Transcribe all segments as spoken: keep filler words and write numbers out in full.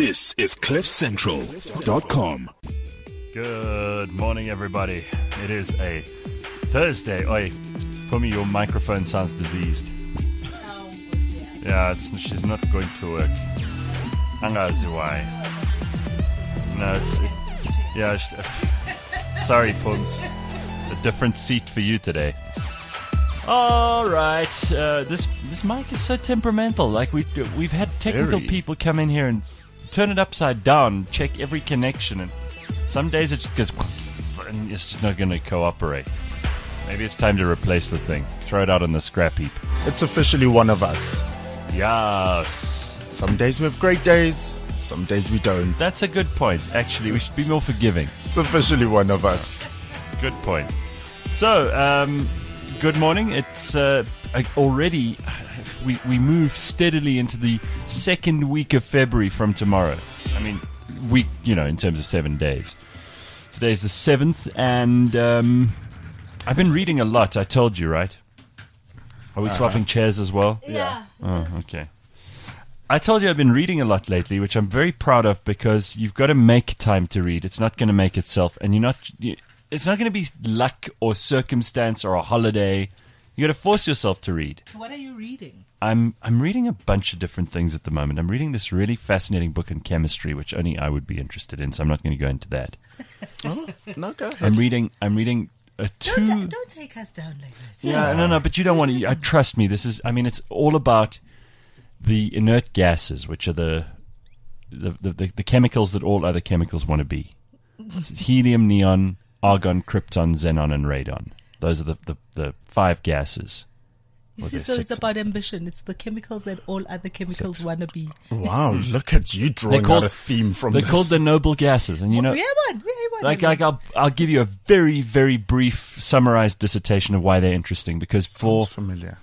This is cliff central dot com. Good morning, everybody. It is a Thursday. Oi, Pumi, your microphone sounds diseased. Oh, Yeah, it's, she's not going to work. Angazi why? No, it's it, yeah. She, sorry, Pums. A different seat for you today. All right. Uh, this this mic is so temperamental. Like we've we've had technical Very. people come in here and turn it upside down, check every connection, and some days it just goes and it's just not going to cooperate. Maybe it's time to replace the thing. Throw it out on the scrap heap. It's officially one of us. Yes. Some days we have great days, some days we don't. That's a good point. Actually, we should be more forgiving. It's officially one of us. Good point. So, um, good morning. It's uh, already, we, we move steadily into the second week of February from tomorrow. I mean, week, you know, in terms of seven days. Today's the seventh, and um, I've been reading a lot. I told you, right? Are we Uh-huh. swapping chairs as well? yeah. Oh, okay. I told you I've been reading a lot lately, which I'm very proud of because you've got to make time to read. It's not going to make itself, and you're not. You, it's not going to be luck or circumstance or a holiday. You got to force yourself to read. What are you reading? I'm I'm reading a bunch of different things at the moment. I'm reading this really fascinating book in chemistry, which only I would be interested in. So I'm not going to go into that. Oh, no, go ahead. I'm reading. I'm reading a two. Don't, don't take us down like that. Yeah, no, no, but you don't want to. Uh, trust me, this is. I mean, it's all about the inert gases, which are the the, the, the, the chemicals that all other chemicals want to be. Helium, neon, argon, krypton, xenon, and radon. Those are the, the, the five gases. You Or see, there's so six it's about ambition. It's the chemicals that all other chemicals Six. want to be. Wow, look at you drawing called- out a theme from They're this. called the noble gases, and you know, we have one. We have one. like, like I'll I'll give you a very very brief summarized dissertation of why they're interesting because for Sounds familiar.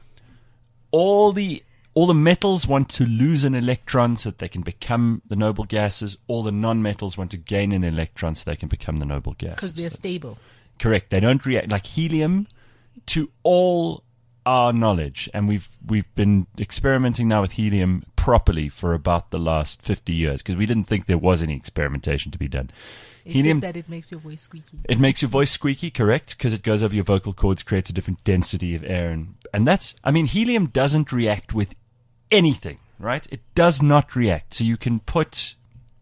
all the all the metals want to lose an electron so that they can become the noble gases. All the non-metals want to gain an electron so they can become the noble gases. because they're That's stable. correct. They don't react like helium. To all our knowledge, and we've we've been experimenting now with helium properly for about the last fifty years because we didn't think there was any experimentation to be done. Except Helium. that it makes your voice squeaky. It makes your voice squeaky, correct? Because it goes over your vocal cords, creates a different density of air. And, and that's, I mean, helium doesn't react with anything, right? It does not react. So you can put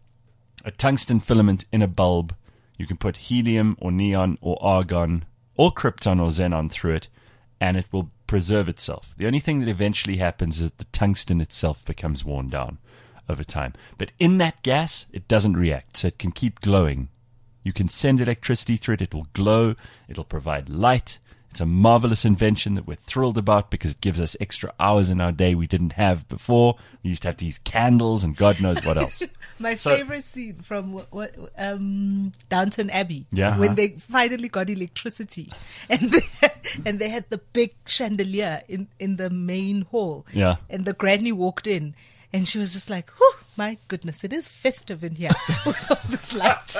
a tungsten filament in a bulb. You can put helium or neon or argon or krypton or xenon through it, and it will preserve itself. The only thing that eventually happens is that the tungsten itself becomes worn down over time. But in that gas, it doesn't react, so it can keep glowing. You can send electricity through it. It will glow. It'll provide light. It's a marvelous invention that we're thrilled about because it gives us extra hours in our day we didn't have before. We used to have to use candles and God knows what else. My So- favorite scene from what, what, um, Downton Abbey, Yeah. when they finally got electricity, and they, and they had the big chandelier in, in the main hall, Yeah. and the granny walked in, and she was just like, "Whew, my goodness, it is festive in here with all this light."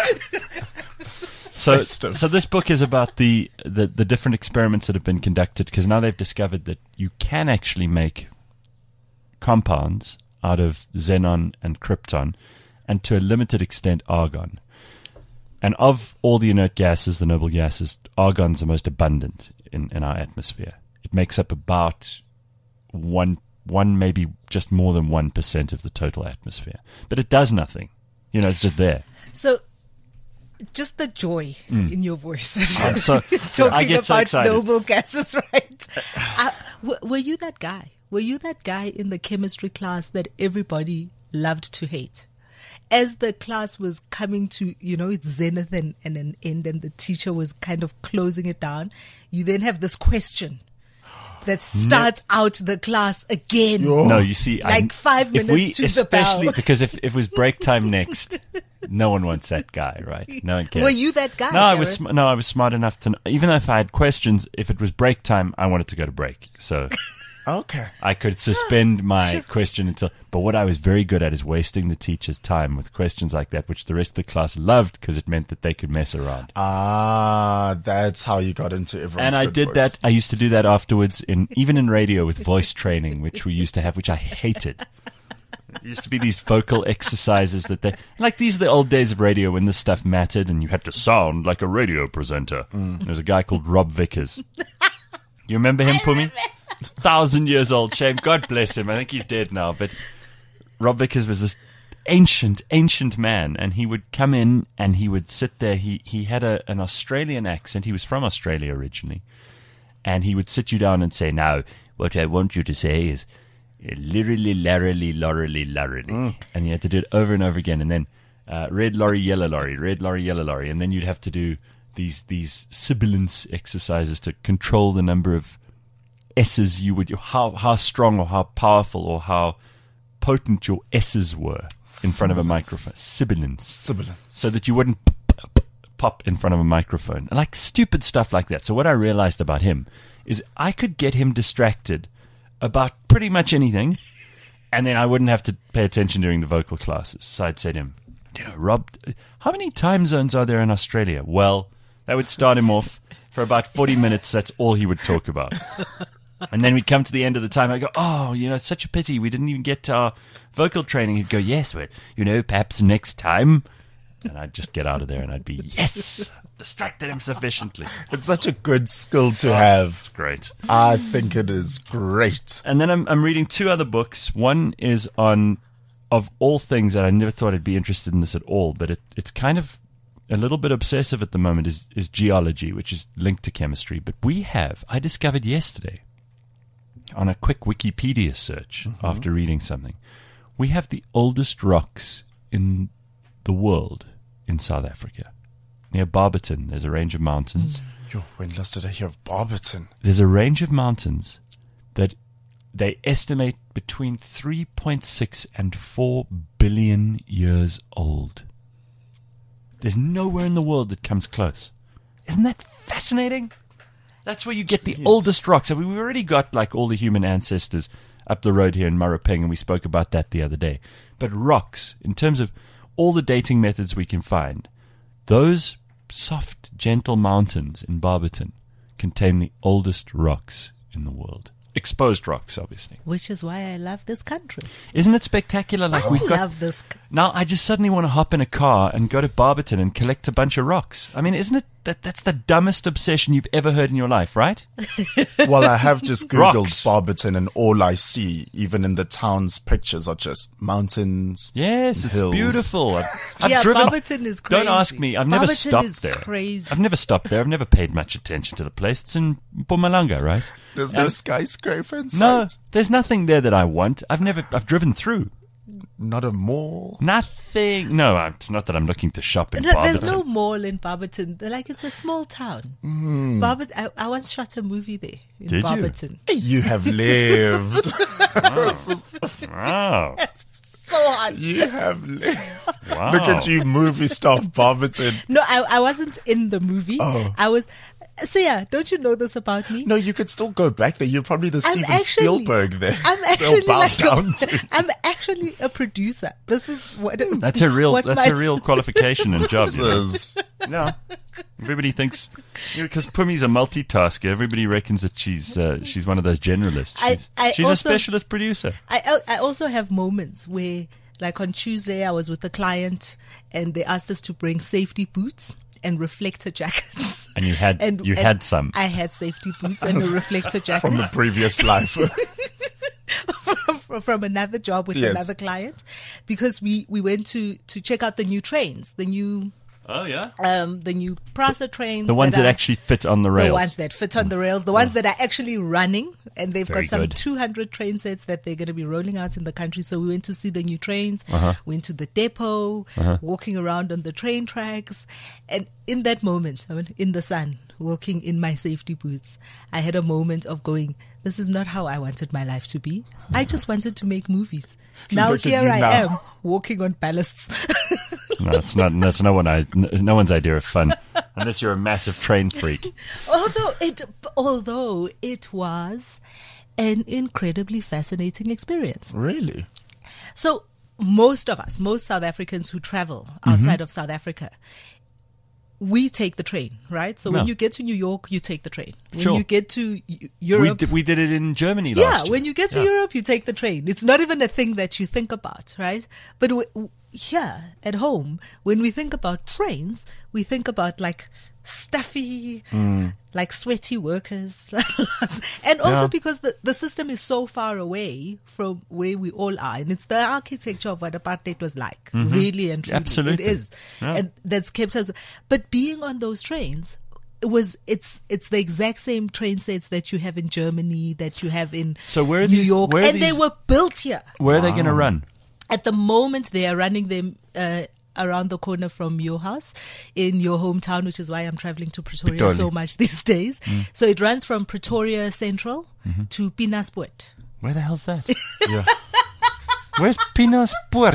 So, Festive. so this book is about the, the, the different experiments that have been conducted because now they've discovered that you can actually make compounds out of xenon and krypton and to a limited extent argon. And of all the inert gases, the noble gases, argon's the most abundant in, in our atmosphere. It makes up about one, one, maybe just more than one percent of the total atmosphere. But it does nothing. You know, it's just there. So, just the joy in your voice as I'm you're so- talking I get so about excited. noble gases, right? uh, w- were you that guy? Were you that guy in the chemistry class that everybody loved to hate? As the class was coming to, you know, its zenith and, and an end, and the teacher was kind of closing it down, you then have this question that starts out the class again. No, you see, Like I, five if minutes we, to the especially bell. because if, if it was break time next, no one wants that guy, right? No one cares. Were you that guy? No, I was Gareth? sm- no, I was smart enough to. kn- Even if I had questions, if it was break time, I wanted to go to break, so Okay. I could suspend my question until. But what I was very good at is wasting the teacher's time with questions like that, which the rest of the class loved because it meant that they could mess around. Ah, that's how you got into everyone's And I good did books. that. I used to do that afterwards, in even in radio with voice training, which we used to have, which I hated. used to be these vocal exercises that they like. These are the old days of radio when this stuff mattered, and you had to sound like a radio presenter. Mm. There was a guy called Rob Vickers. You remember him, Pumi? Thousand years old, shame. God bless him. I think he's dead now. But Rob Vickers was this ancient, ancient man, and he would come in and he would sit there. He he had a, an Australian accent. He was from Australia originally, and he would sit you down and say, "Now, what I want you to say is." Literally, larily, lorily, lorily. Mm. And you had to do it over and over again. And then uh, red lorry, yellow lorry, red lorry, yellow lorry. And then you'd have to do these these sibilance exercises to control the number of S's you would, how, how strong or how powerful or how potent your S's were in front of a microphone. Sibilance. Sibilance. So that you wouldn't p- p- p- pop in front of a microphone. Like stupid stuff like that. So what I realized about him is I could get him distracted about pretty much anything, and then I wouldn't have to pay attention during the vocal classes. So I'd say to him, you know, Rob, how many time zones are there in Australia? Well, that would start him off for about forty minutes. That's all he would talk about. And then we'd come to the end of the time. I'd go, oh, you know, it's such a pity we didn't even get to our vocal training. He'd go, yes, but, you know, perhaps next time. And I'd just get out of there and I'd be, yes, distracted him sufficiently. It's such a good skill to have. It's great. I think it is great. And then I'm I'm reading two other books. One is on, of all things that I never thought I'd be interested in this at all, but it, it's kind of a little bit obsessive at the moment, is, is geology, which is linked to chemistry. But we have, I discovered yesterday, on a quick Wikipedia search mm-hmm. after reading something, we have the oldest rocks in the world in South Africa. Near Barberton, there's a range of mountains. Yo, when last did I hear of Barberton? There's a range of mountains that they estimate between three point six and four billion years old. There's nowhere in the world that comes close. Isn't that fascinating? That's where you get the Jeez. oldest rocks. I mean, we've already got like all the human ancestors up the road here in Marapeng, and we spoke about that the other day. But rocks, in terms of all the dating methods we can find, those soft, gentle mountains in Barberton contain the oldest rocks in the world. Exposed rocks, obviously. Which is why I love this country. Isn't it spectacular? Like I we've got love this. c- now. I just suddenly want to hop in a car and go to Barberton and collect a bunch of rocks. I mean, isn't it that that's the dumbest obsession you've ever heard in your life, right? Well, I have just Googled Rocks. Barberton, and all I see, even in the town's pictures, are just mountains. Yes, and it's hills. beautiful. I've, I've Yeah, driven. Barberton is crazy. Don't ask me. I've never Barberton stopped is there. crazy. I've never stopped there. I've never paid much attention to the place. It's in Mpumalanga, right? There's no And- skyscraper in No, sight. there's nothing there that I want. I've never. I've driven through. Not a mall. Nothing. No, I'm- it's not that I'm looking to shop in No, Barberton. there's no mall in Barberton. They're like, it's a small town. Mm. Barbert- I, I once shot a movie there in Did you? Barberton. You have lived. Wow. So hot. You have lived. Wow. Look at you, movie star Barberton. No, I, I wasn't in the movie. Oh. I was. So yeah, don't you know this about me? No, you could still go back there. You're probably the I'm Steven actually- Spielberg there. I'm They'll actually bow like down a, to. I'm actually a producer. This is what That's a real. what That's my- a real qualification and job. You know? This is- No, everybody thinks because you know, Pumi's a multitasker. Everybody reckons that she's uh, she's one of those generalists. I- She's, I she's a also- specialist producer. I I also have moments where, like on Tuesday, I was with a client and they asked us to bring safety boots and reflector jackets. And you had you and had some. I had safety boots and a reflector jacket from the previous life. from, from another job with Yes. another client, because we, we went to, to check out the new trains, the new Oh yeah, um the new Prasa trains, the ones that, are- actually fit on the the rails. ones that fit on the rails, the ones that are actually running, and they've Very got some good. two hundred train sets that they're going to be rolling out in the country. So we went to see the new trains, Uh-huh. went to the depot, walking around on the train tracks, and in that moment, I mean, in the sun, walking in my safety boots, I had a moment of going, this is not how I wanted my life to be. I just wanted to make movies. Now Look at here you I now. am, walking on ballasts. No, it's not. That's no one. I, no one's idea of fun, unless you're a massive train freak. although it although it was an incredibly fascinating experience. Really? So most of us, most South Africans who travel outside of South Africa, we take the train, right? So No. when you get to New York, you take the train. When Sure. you get to Eu- We Europe, did, we did it in Germany yeah, last year. when you get to Yeah. Europe, you take the train. It's not even a thing that you think about, right? But w- w- here at home, when we think about trains, we think about like stuffy, like sweaty workers. And also Yeah. because the, the system is so far away from where we all are. And it's the architecture of what apartheid was like, really and truly. Absolutely. It is. Yeah. And that's kept us. But being on those trains, it was it's it's the exact same train sets that you have in Germany, that you have in So where are New these- York, where are and they these- were built here. Where are they going to run? At the moment, they are running them uh, around the corner from your house in your hometown, which is why I'm traveling to Pretoria Pretoria. so much these days. Mm. So it runs from Pretoria Central Mm-hmm. to Pienaarpoort. Where the hell's that? Where's Pienaarpoort?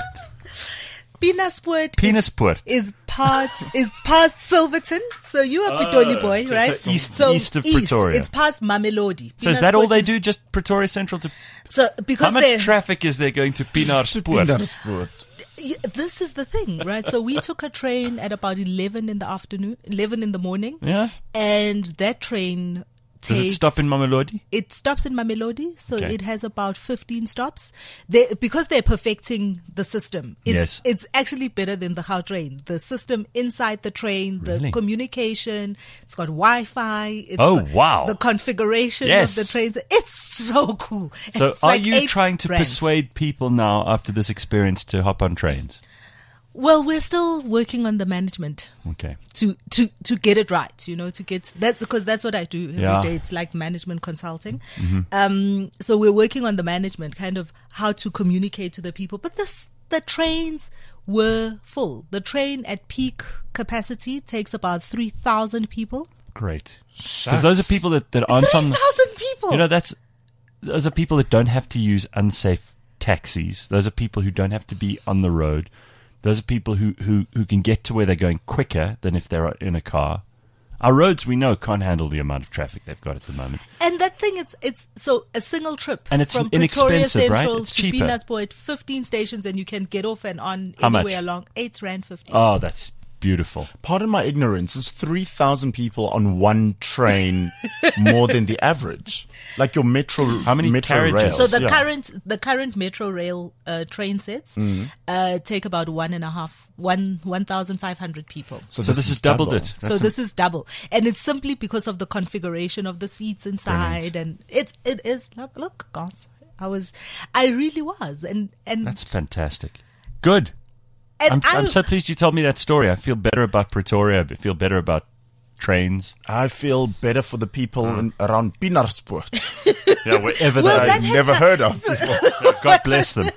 Pienaarpoort Pienaarpoort. is, is part is past Silverton. So you are Pitoli boy, so- right? so east- east of Pretoria. It's past Mamelodi. So is that all Pienaarpoort they is- do? Just Pretoria Central to... So because How much they're traffic is there going to Pienaarpoort? Pienaarpoort. Yeah, this is the thing, right? So we took a train at about eleven in the afternoon, eleven in the morning. Yeah. And that train Does takes... it stop in Mamelodi? It stops in Mamelodi, so Okay. it has about fifteen stops. They, because they're perfecting the system. It's, Yes. it's actually better than the train. The system inside the train, the Really? communication, it's got Wi-Fi. It's Oh, got wow. The configuration Yes. of the trains. It's so cool. So It's are like you eight trying to brands. persuade people now after this experience to hop on trains? Well, we're still working on the management. Okay. to to to get it right, you know, to get that's because that's what I do every day. Yeah. Mm-hmm. It's like management consulting. Um, so we're working on the management, kind of how to communicate to the people. But this the trains were full. The train at peak capacity takes about three thousand people. Great. Because those are people that, that aren't Three on... thousand people. You know, that's those are people that don't have to use unsafe taxis. Those are people who don't have to be on the road. Those are people who, who, who can get to where they're going quicker than if they're in a car. Our roads, we know, can't handle the amount of traffic they've got at the moment. And that thing, it's it's so a single trip And it's from inexpensive, Pretoria right? Central It's to cheaper. Pienaarpoort, fifteen stations, and you can get off and on How much? anywhere along. Eight rand fifty. Oh, that's beautiful. Pardon my ignorance, is three thousand people on one train more than the average? Like your metro, How many metro carriages? rails. So the yeah. current the current metro rail uh, train sets Mm-hmm. uh, take about one and a half one one thousand five hundred people. So, this has doubled double. it. So That's this is double, and it's simply because of the configuration of the seats inside, and it it is look look guys, I was I really was, and and That's fantastic. Good. and I'm, I, I'm so pleased you told me that story. I feel better about Pretoria. I feel better about trains. I feel better for the people in, around Pienaarpoort. Yeah, wherever Well, they that I've had never to- heard of before. are. God bless them.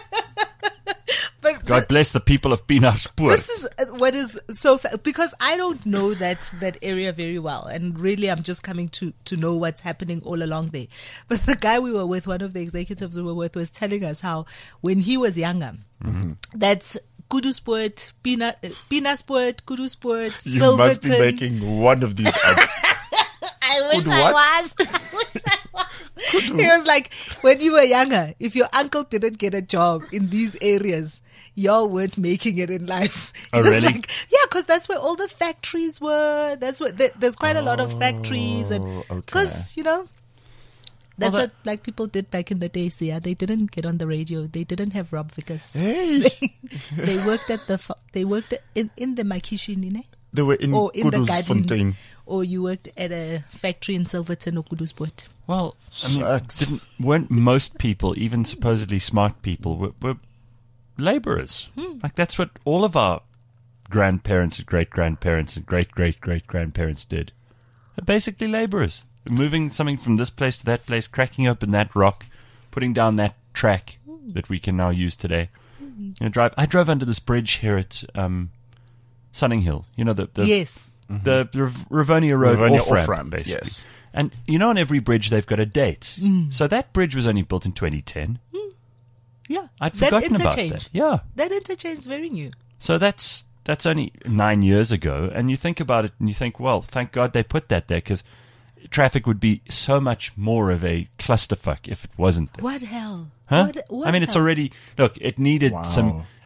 but God bless the people of Pienaarpoort. this is uh, what is so fa- because I don't know that that area very well, and really I'm just coming to to know what's happening all along there. But the guy we were with, one of the executives we were with, was telling us how when he was younger, that's Kuduspoort, Pina, uh, Pienaarpoort, Kuduspoort, You Silverton. must be making one of these up. I wish Kudu I what? was. I wish I was. He was like, when you were younger, if your uncle didn't get a job in these areas, y'all weren't making it in life. Oh, It was really? Like, yeah, because that's where all the factories were. That's what there, there's quite a lot of factories, and Oh, okay. because you know. That's Well, that- what like people did back in the days. Yeah, they didn't get on the radio. They didn't have Rob Vickers. Hey, They worked at the fa- they worked in in the Makishini, ne? they were in or in the Kudusfontein. garden, or you worked at a factory in Silverton or Kuduspoort. Well, I mean, Shucks. didn't, weren't most people, even supposedly smart people, were, were laborers? Like that's what all of our grandparents and great grandparents and great great great grandparents did. They're basically laborers, moving something from this place to that place, cracking open that rock, putting down that track that we can now use today. You know, drive. I drove under this bridge here at um, Sunning Hill. You know the the Yes. the Riv- Rivonia Road Rivonia off-ramp, off-ramp, basically. yes. And you know, on every bridge they've got a date. So that bridge was only built in twenty ten. Yeah. I'd that forgotten about interchange. that. Yeah. That interchange is very new. So that's that's only nine years ago, and you think about it, and you think, well, thank God they put that there, because traffic would be so much more of a clusterfuck if it wasn't there. What hell? Huh? What, what I mean, it's hell? already look. It needed Wow. some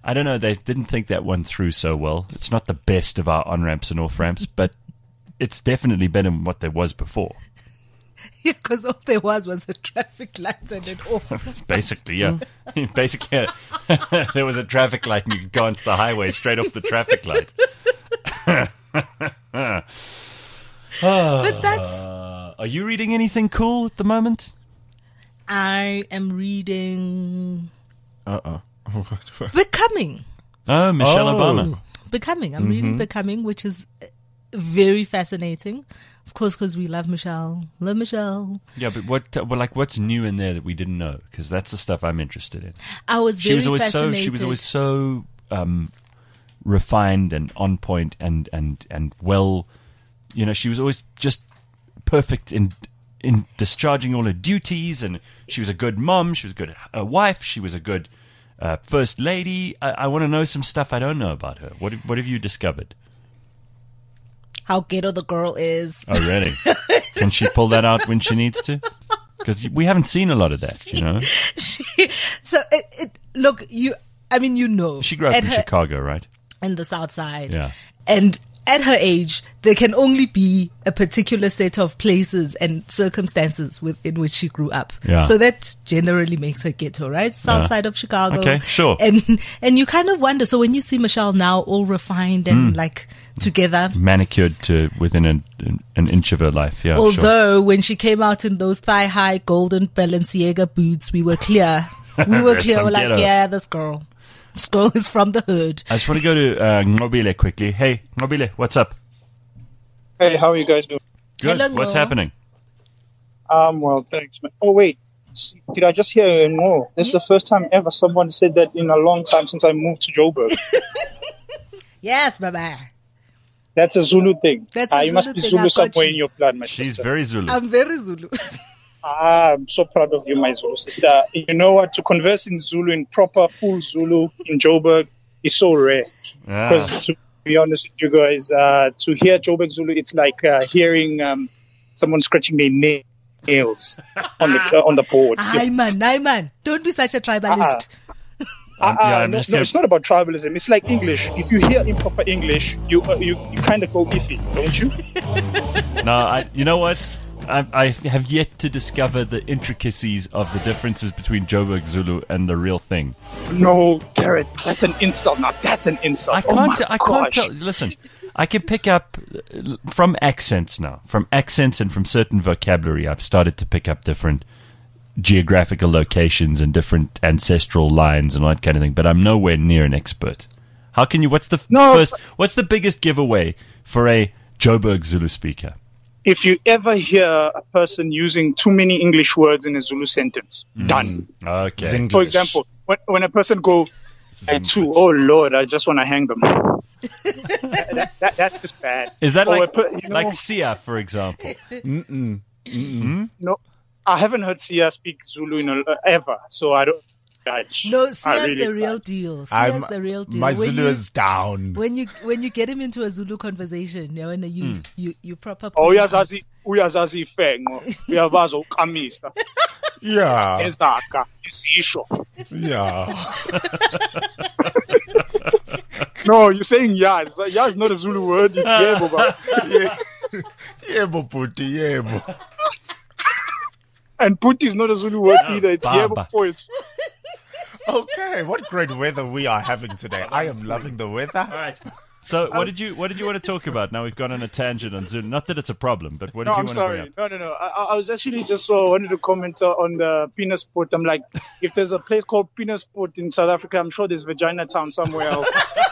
I don't know. They didn't think that one through so well. It's not the best of our on ramps and off ramps, but it's definitely better than what there was before. Yeah, because all there was was a traffic light and an off. It's basically, yeah. Basically, uh, there was a traffic light and you could go onto the highway straight off the traffic light. But that's. Uh, are you reading anything cool at the moment? I am reading Uh-uh. Becoming. Oh, Michelle Oh. Obama. Becoming. I'm reading Becoming, which is very fascinating. Of course, because we love Michelle. Love Michelle. Yeah, but what, uh, well, like, what's new in there that we didn't know? Because that's the stuff I'm interested in. I was very She was always so. fascinated. She was always so um, refined and on point and and and well. You know, she was always just perfect in in discharging all her duties, and she was a good mom. She was a good uh, wife. She was a good uh, first lady. I, I want to know some stuff I don't know about her. What have- what have you discovered? How ghetto the girl is. Oh, really? Can she pull that out when she needs to? Because we haven't seen a lot of that, you know. So, it, it, look, you. I mean, you know. She grew up at in her- Chicago, right? in the South Side. Yeah. And at her age, there can only be a particular set of places and circumstances within which she grew up. Yeah. So that generally makes her ghetto, right? South Yeah. side of Chicago. Okay, sure. And and you kind of wonder. So when you see Michelle now, all refined and Hmm. like together. Manicured to within an, an inch of her life. Yeah, sure. Although when she came out in those thigh high golden Balenciaga boots, we were clear. We were There's clear. some We're like, ghetto. yeah, this girl. This girl is from the hood. I just want to go to uh, Ngobile quickly. Hey, Ngobile, what's up? Hey, how are you guys doing? Good. Hello, What's Ngo. happening? Um, well, thanks, man. Oh, wait. S- Did I just hear no? This is the first time ever someone said that in a long time since I moved to Joburg. Yes, bye-bye. That's a Zulu thing. That's a Ah, you must Zulu be thing, Zulu I got somewhere you. in your blood, my She's sister. very Zulu. I'm very Zulu. Ah, I'm so proud of you, my Zulu sister. You know what? To converse in Zulu, in proper full Zulu in Joburg, is so rare. Ah. Because to be honest with you guys, uh, to hear Joburg Zulu, it's like uh, hearing um, someone scratching their nails on the uh, on the board. Hi, man. Hi, man. Don't be such a tribalist. Um, Ah, yeah, I'm no, just no, gonna- it's not about tribalism. It's like English. If you hear improper English, you uh, you, you kind of go iffy, don't you? No, I, you know what? I, I have yet to discover the intricacies of the differences between Joburg Zulu and the real thing. No, Garrett, that's an insult. Now that's an insult. I oh can't. my I can't gosh. tell. Listen, I can pick up uh, from accents now. From accents and from certain vocabulary, I've started to pick up different geographical locations and different ancestral lines and all that kind of thing. But I'm nowhere near an expert. How can you? What's the f- No, first? What's the biggest giveaway for a Joburg Zulu speaker? If you ever hear a person using too many English words in a Zulu sentence, done. Okay. Zinglish. For example, when, when a person go and two, oh Lord, I just want to hang them. that, that, that's just bad. Is that Or like a per- you know, like Sia, for example? no? I haven't heard Sia speak Zulu in a, uh, ever, so I don't judge. No, I Sia's really the real can't. deal. Sia's I'm, the real deal. my When Zulu you- is down. When you when you get him into a Zulu conversation, you know, and you you you proper. Oh, pull him out. uyazazi uyazazi ifengo uyabaza ukamisa Yeah, ezaka isisho. yeah. No, you're saying yeah. It's, yeah is not a Zulu word. It's yebo. But, Yeah. Yebo, puti, yebo. and puti is not a Zulu word either. It's Baba. yebo for it's. Okay, what great weather we are having today. I am loving the weather. All right. So, what did you what did you want to talk about? Now we've gone on a tangent on Zulu. Not that it's a problem, but what did No, you I'm want to bring sorry. up? No, no, no. I, I was actually just uh, wanted to comment uh, on the penis port. I'm like, if there's a place called penis port in South Africa, I'm sure there's Vagina Town somewhere else.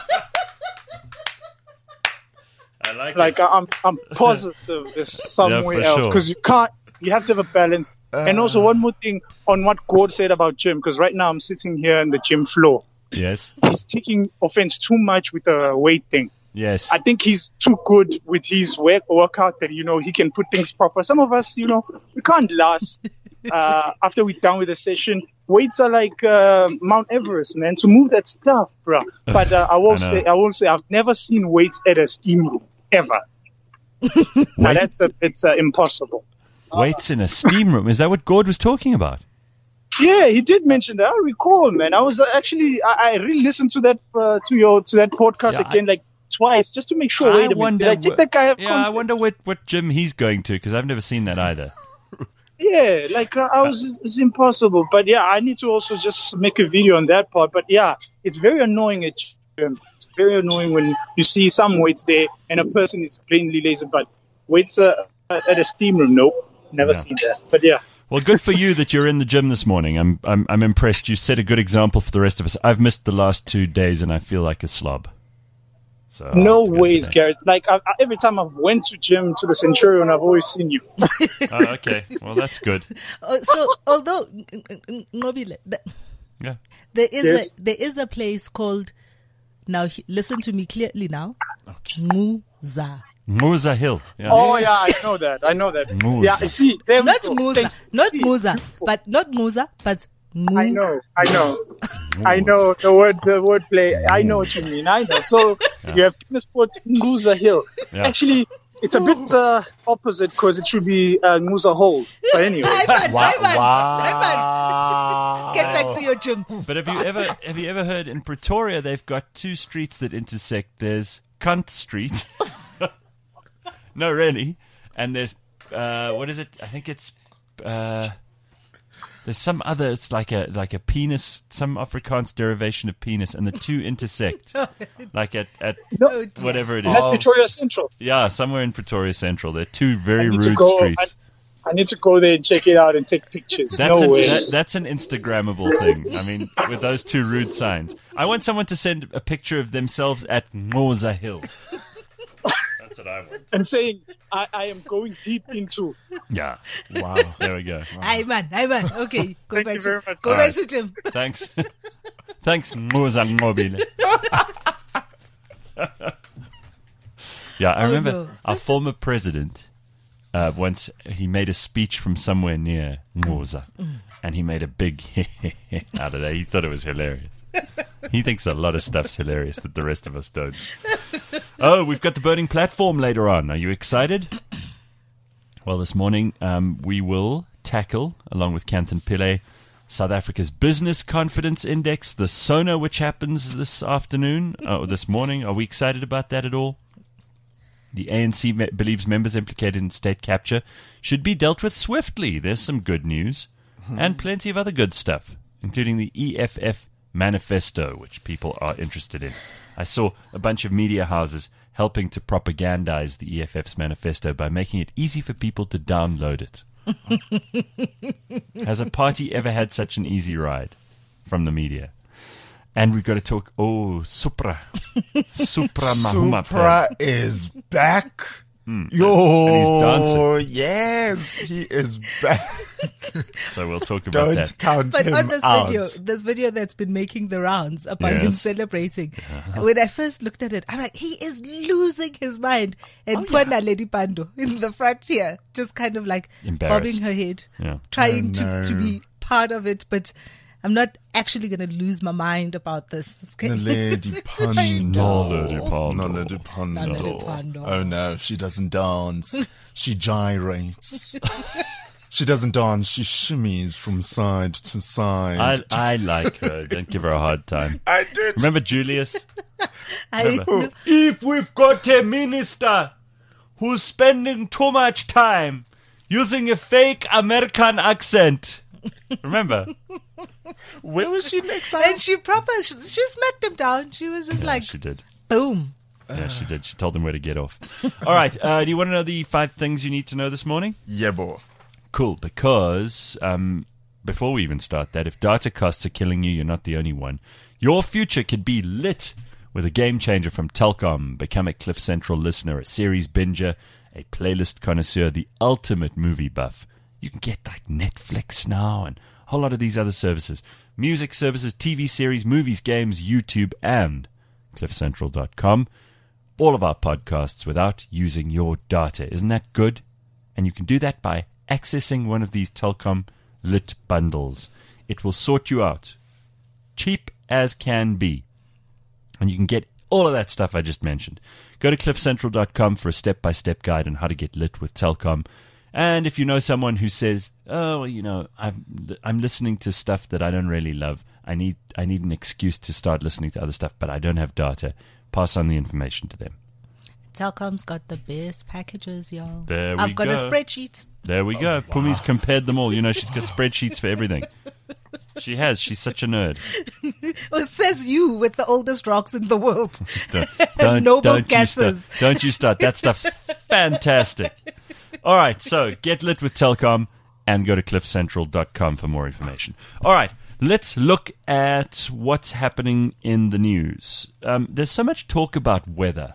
I like, Like I- I'm, I'm positive there's somewhere for else sure. because you can't. You have to have a balance. and also one more thing on what Gord said about gym, because right now I'm sitting here in the gym floor. Yes. He's taking offense too much with the weight thing. Yes. I think he's too good with his work workout that, you know, he can put things proper. Some of us, you know, we can't last uh, after we're done with the session. Weights are like uh, Mount Everest, man. To move that stuff, bro. But uh, I will I know. say, I will say, I've never seen weights at a steam room ever. Now Wait- that's a, it's uh, impossible. Weights in a steam room. Is that what Gord was talking about? Yeah, he did mention that. I recall, man. I was uh, actually, I, I re-listened to that uh, to your to that podcast Yeah, again, I- like twice, just to make sure. I Wait a minute, wonder did I take wh- that guy out of Yeah, I context? wonder what, what gym he's going to, because I've never seen that either. Yeah, like uh, I was, it's impossible. But yeah, I need to also just make a video on that part. But yeah, it's very annoying at gym. It's very annoying when you see some weights there and a person is plainly lazy. But weights uh, at a steam room, nope, never Yeah. seen that. But yeah. Well, good for you that you're in the gym this morning. I'm, I'm, I'm impressed. You set a good example for the rest of us. I've missed the last two days, and I feel like a slob. So I'll No have to go ways, today. Garrett. Like I, I, every time I've went to gym to the Centurion, I've always seen you. Oh, okay. Well, that's good. Uh, so, although Nobile, th- Yeah. there is Yes. a there is a place called. Now, he- listen to me clearly. Now, Muza, Muza Hill. Yeah. Oh yeah, I know that. I know that. Muza. Yeah, see, there we not go. Muza, Thanks. not See, Muza, beautiful. but not Muza, but Mu. I know, I know, I know the word, the word play. I know what you mean. I know. So you have tennis court Nguza Hill. Yeah. Actually, it's a bit uh, opposite because it should be uh, Nguza Hole. But anyway, Ivan, Wow. Ivan, wow. Ivan, get back to your gym. But have you ever have you ever heard in Pretoria they've got two streets that intersect? There's Cunt Street. No, really. And there's uh, what is it? I think it's uh, there's some other. It's like a like a penis, some Afrikaans derivation of penis, and the two intersect, like at at Oh, dear. whatever it is is. that Victoria Central? Yeah, somewhere in Pretoria Central. They're two very I need to rude go- streets. I need to go there and check it out and take pictures. That's, no an, way. that, that's an Instagrammable thing. I mean, with those two rude signs. I want someone to send a picture of themselves at Ngoza Hill. That's what I want. And saying, I, I am going deep into. Yeah. Wow. There we go. Ivan, Ivan. Okay, go Thank back you to very much. go All back right. to gym. Thanks. Thanks, Ngoza Ngobile. Yeah, I Oh, remember no. our former president, uh, once he made a speech from somewhere near Ngoza, and he made a big out of that. He thought it was hilarious. He thinks a lot of stuff's hilarious that the rest of us don't. Oh, we've got the burning platform later on. Are you excited? Well, this morning um, we will tackle, along with Canton Pillay, South Africa's Business Confidence Index, the SONA, which happens this afternoon, or this morning. Are we excited about that at all? The A N C me- believes members implicated in state capture should be dealt with swiftly. There's some good news and plenty of other good stuff, including the E F F manifesto, which people are interested in. I saw a bunch of media houses helping to propagandize the E F F's manifesto by making it easy for people to download it. Has a party ever had such an easy ride from the media? And we've got to talk, oh, Supra. Supra Mahuma. Supra is back. and Yo, he's dancing. yes, he is back. So we'll talk about Don't that. count But him on this out. video, this video that's been making the rounds about him Yes. celebrating. When I first looked at it, I'm like, he is losing his mind. And Oh, Pwana Lady Pando in the front here, just kind of like Embarrassed. bobbing her head, Yeah. trying Oh, no. to, to be part of it. But I'm not actually going to lose my mind about this. It's The kind- Lady Pando. Naledi Pando. Naledi Pando. Naledi Pando. Oh no, she doesn't dance. She gyrates. She doesn't dance. She shimmies from side to side. I, I like her. Don't give her a hard time. I did. Remember Julius? I Remember? If we've got a minister who's spending too much time using a fake American accent. Remember? Where was she next time? And she proper, she, she smacked him down. She was just Yeah, like, she did. boom. Yeah, she did. She told them where to get off. All right. Uh, do you want to know the five things you need to know this morning? Yeah, boy. Cool, because um, before we even start that, if data costs are killing you, you're not the only one. Your future could be lit with a game changer from Telkom. Become a Cliff Central listener, a series binger, a playlist connoisseur, the ultimate movie buff. You can get like Netflix now and a whole lot of these other services. Music services, T V series, movies, games, YouTube, and cliff central dot com. All of our podcasts without using your data. Isn't that good? And you can do that by accessing one of these Telkom lit bundles. It will sort you out. Cheap as can be. And you can get all of that stuff I just mentioned. Go to cliff central dot com for a step-by-step guide on how to get lit with Telkom. And if you know someone who says, "Oh, well, you know, I'm I'm listening to stuff that I don't really love. I need I need an excuse to start listening to other stuff, but I don't have data," pass on the information to them. Telkom's got the best packages, y'all. There we I've got go. a spreadsheet. There we go. Pumi's compared them all. You know, she's got spreadsheets for everything. She has. She's such a nerd. Well, says you with the oldest rocks in the world. Don't, don't, Noble don't you gases. start, don't you start. That stuff's fantastic. All right, so get lit with Telkom and go to cliff central dot com for more information. All right, let's look at what's happening in the news. Um, there's so much talk about weather.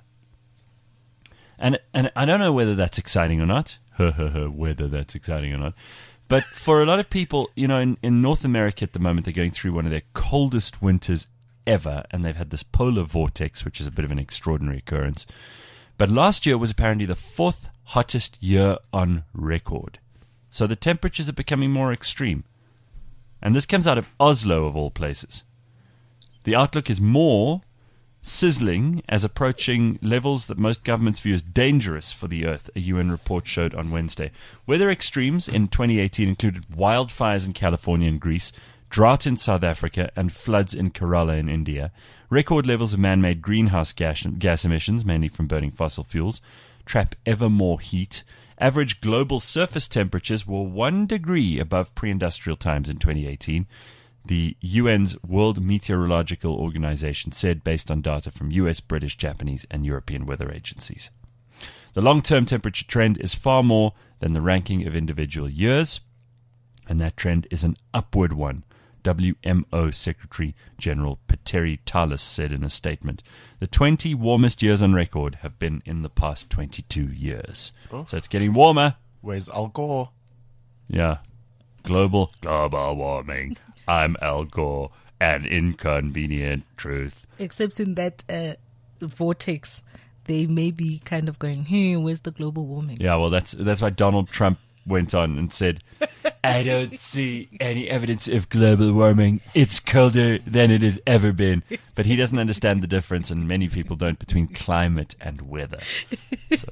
And and I don't know whether that's exciting or not. Whether that's exciting or not. But for a lot of people, you know, in, in North America at the moment, they're going through one of their coldest winters ever. And they've had this polar vortex, which is a bit of an extraordinary occurrence. But last year was apparently the fourth hottest year on record. So the temperatures are becoming more extreme. And this comes out of Oslo, of all places. The outlook is more sizzling as approaching levels that most governments view as dangerous for the Earth, a U N report showed on Wednesday. Weather extremes in twenty eighteen included wildfires in California and Greece, drought in South Africa, and floods in Kerala in India. Record levels of man-made greenhouse gas, gas emissions, mainly from burning fossil fuels, trap ever more heat. Average global surface temperatures were one degree above pre-industrial times in twenty eighteen. The U N's World Meteorological Organization said, based on data from U S, British, Japanese, and European weather agencies. The long-term temperature trend is far more than the ranking of individual years, and that trend is an upward one, W M O Secretary General Petteri Talas said in a statement. The twenty warmest years on record have been in the past twenty-two years. Oh. So it's getting warmer. Where's Al Gore? Yeah. Global, global warming. I'm Al Gore, an inconvenient truth. Except in that uh, vortex, they may be kind of going, hey, where's the global warming? Yeah, well, that's that's why Donald Trump went on and said, I don't see any evidence of global warming. It's colder than it has ever been. But he doesn't understand the difference, and many people don't, between climate and weather. So.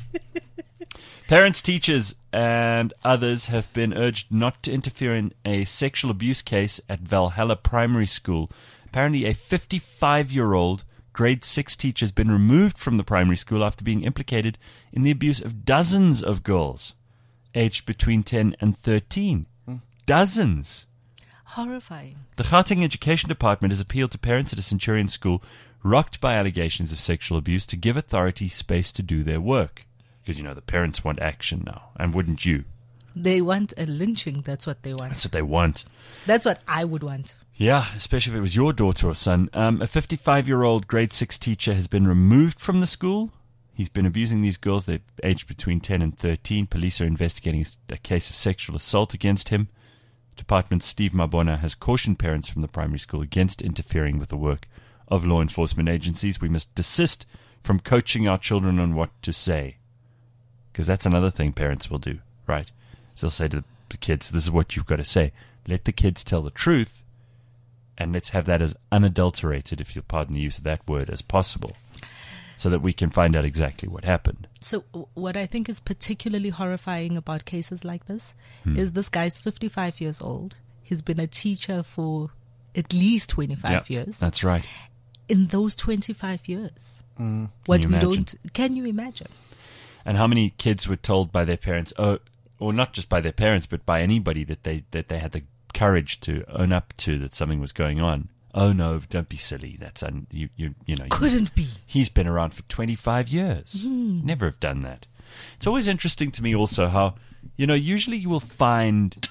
Parents, teachers, and others have been urged not to interfere in a sexual abuse case at Valhalla Primary School. Apparently, a fifty-five-year-old grade six teacher has been removed from the primary school after being implicated in the abuse of dozens of girls aged between ten and thirteen. Mm. Dozens. Horrifying. The Gauteng Education Department has appealed to parents at a Centurion school rocked by allegations of sexual abuse to give authorities space to do their work. Because, you know, the parents want action now. And wouldn't you? They want a lynching. That's what they want. That's what they want. That's what I would want. Yeah, especially if it was your daughter or son. Um, a fifty-five-year-old grade six teacher has been removed from the school. He's been abusing these girls. They're aged between ten and thirteen. Police are investigating a case of sexual assault against him. Department Steve Mabona has cautioned parents from the primary school against interfering with the work of law enforcement agencies. We must desist from coaching our children on what to say. Because that's another thing parents will do, right? So they'll say to the kids, this is what you've got to say. Let the kids tell the truth, and let's have that as unadulterated, if you'll pardon the use of that word, as possible, so that we can find out exactly what happened. So what I think is particularly horrifying about cases like this hmm. is this guy's fifty-five years old. He's been a teacher for at least twenty-five yeah, years. That's right. In those twenty-five years, mm. what we imagine? don't... Can you imagine? And how many kids were told by their parents, oh, or not just by their parents, but by anybody that they that they had the courage to own up to that something was going on? Oh no, don't be silly. That's un, you you you know. Couldn't be. He's been around for twenty-five years. Mm. Never have done that. It's always interesting to me also how, you know, usually you will find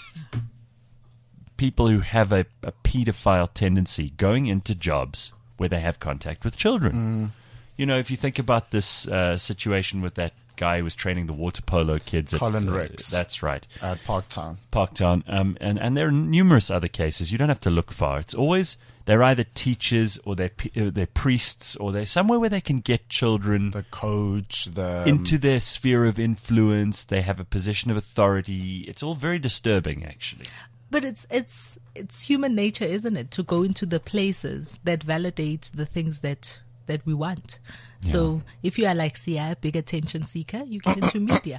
people who have a, a pedophile tendency going into jobs where they have contact with children. Mm. You know, if you think about this uh, situation with that guy who was training the water polo kids at Colin uh, Rex. That's right. At Parktown. Parktown. Um, and, and there are numerous other cases. You don't have to look far. It's always, they're either teachers or they're, they're priests or they're somewhere where they can get children. The coach, the... into their sphere of influence. They have a position of authority. It's all very disturbing, actually. But it's it's it's human nature, isn't it, to go into the places that validate the things that that we want. So if you are like Sia, a big attention seeker, you get into media.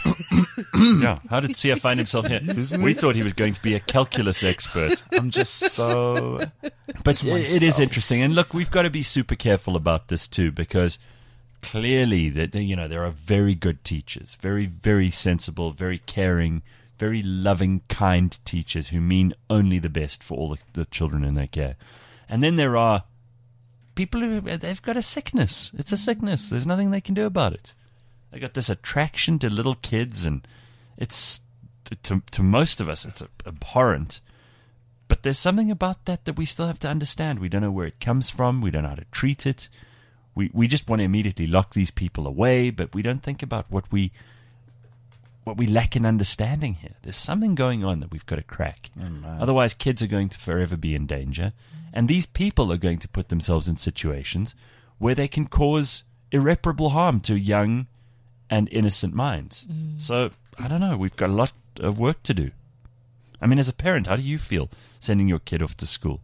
Yeah. How did Sia find himself here? We thought he was going to be a calculus expert. I'm just so. But it is interesting. And look, we've got to be super careful about this too, because clearly, that you know, there are very good teachers, very, very sensible, very caring, very loving, kind teachers who mean only the best for all the, the children in their care. And then there are people who, they've got a sickness. It's a sickness. There's nothing they can do about it. They got this attraction to little kids, and it's, to, to most of us, it's abhorrent. But there's something about that that we still have to understand. We don't know where it comes from. We don't know how to treat it. We we just want to immediately lock these people away, but we don't think about what we what we lack in understanding here. There's something going on that we've got to crack. Oh, Otherwise, kids are going to forever be in danger. And these people are going to put themselves in situations where they can cause irreparable harm to young and innocent minds. Mm. So, I don't know. We've got a lot of work to do. I mean, as a parent, how do you feel sending your kid off to school?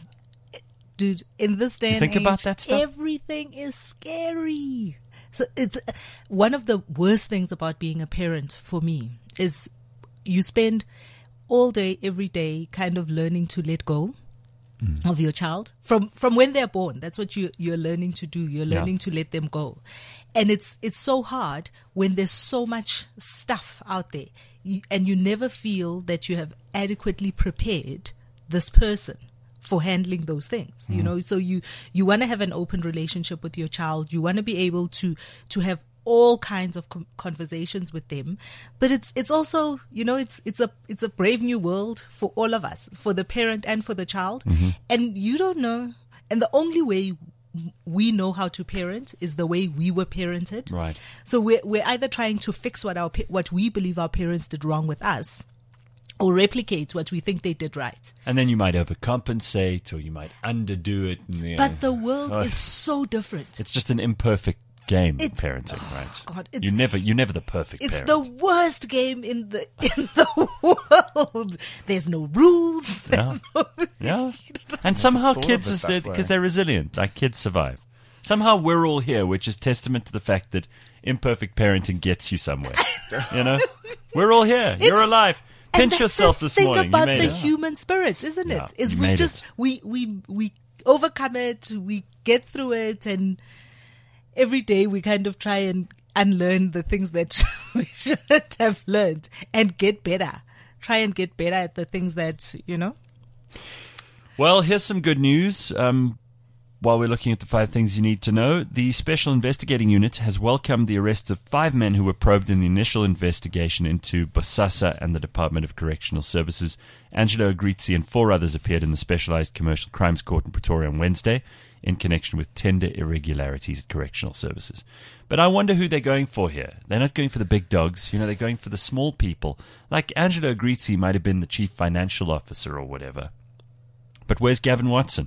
Dude, in this day you and think age, about that stuff? Everything is scary. So it's one of the worst things about being a parent for me is you spend all day, every day, kind of learning to let go mm. of your child from from when they're born. That's what you you're learning to do. You're learning yeah. to let them go, and it's it's so hard when there's so much stuff out there, you, and you never feel that you have adequately prepared this person for handling those things, you know. So you you want to have an open relationship with your child. You want to be able to to have all kinds of com- conversations with them, but it's it's also, you know, it's it's a it's a brave new world for all of us, for the parent and for the child. Mm-hmm. And you don't know, and the only way we know how to parent is the way we were parented. Right. So we're we're either trying to fix what our what we believe our parents did wrong with us, or replicate what we think they did right. And then you might overcompensate, or you might underdo it. And, you but know, the world oh, is so different. It's just an imperfect game, it's, parenting, oh right? God, it's, you never, you're never the perfect it's parent. the worst game in the in the world. There's no rules. There's Yeah, no, yeah. And somehow thought of kids, it is that because way. they're resilient, like kids survive. Somehow we're all here, which is testament to the fact that imperfect parenting gets you somewhere. You know, we're all here. You're alive. And Pinch that's yourself the this thing morning. about you made the it. human spirit, isn't Yeah, it? Is you we made just it. we we we overcome it, we get through it, and every day we kind of try and unlearn the things that we shouldn't have learned and get better. Try and get better at the things that, you know. Well, here's some good news. Um, while we're looking at the five things you need to know, the Special Investigating Unit has welcomed the arrests of five men who were probed in the initial investigation into Bosasa and the Department of Correctional Services. Angelo Agrizzi and four others appeared in the Specialized Commercial Crimes Court in Pretoria on Wednesday in connection with tender irregularities at correctional services. But I wonder who they're going for here. They're not going for the big dogs. You know, they're going for the small people. Like Angelo Agrizzi might have been the chief financial officer or whatever. But where's Gavin Watson?